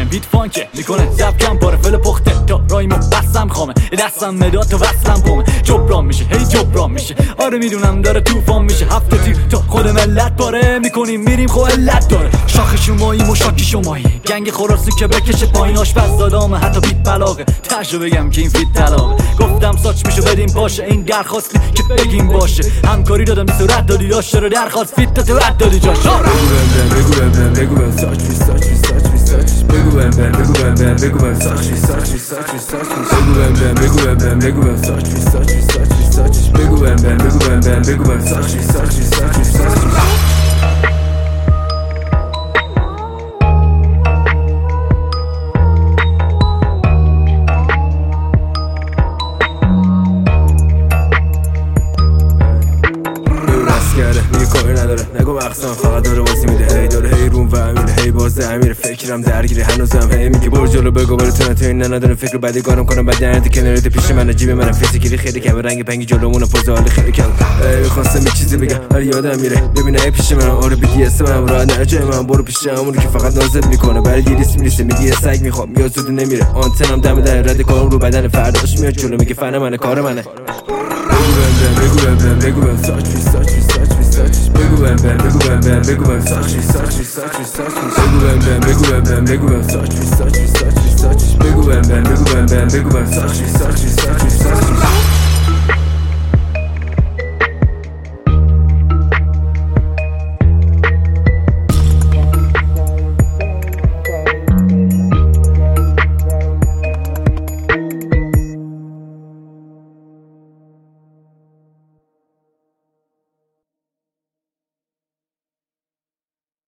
بیت فانکه میکنه زبکم پاره فل پخته تا رایمو بستم خامه دستم مداد تا وصلم پومه جبران میشه هی جبران میشه آره میدونم داره طوفان میشه هفته تیر تا خود ملت پاره میکنیم میریم خو علت داره شاخ شماییم و شاکی شمایی گنگ خراسی که بکشه پایین آشپز دادامه حتی بیت بلاغه تاشو بگم که این فیت طلاقه گفتم ساچ میشه بدیم باشه این درخواستی که بگیم باشه همکاری دادم بی صورت دادی داشت رو درخواست فیت تا تو رد دادی جاش بگو بهم ساچ بگو بهم بگو بهم ساچ بگو بهم بگو بهم ساچ بگو بهم ساچ میگه کاری نداره نگو مقصم فقط داره واسه میده هی داره هی روم و امیره هی بازه امیره فکرم درگیره هنوزم هی میگه برو جلو بگو برو تو این نداره فکر بعدی گارم کنم بعد درد کنارت پیش من جیب منم فیزیکلی خیلی کم رنگ پنگی جلومون پوز حالی خیلی کم میخواستم یه چیزی بگم ولی یادم میره ببینه ای پیش من آره بی اس من راه نرجه من برو پیش همونی که فقط نازل میکنه ولی دیریس میریسه میگه سگ میخوام یا زود نمیره آنتنم دم در رد کارم رو بدن فرداش میاد جلو میگه فن منه کار منه بگو بهم ساچ بگو بهم بگو بهم ساچ بگو بهم ساچ بگو بهم ساچ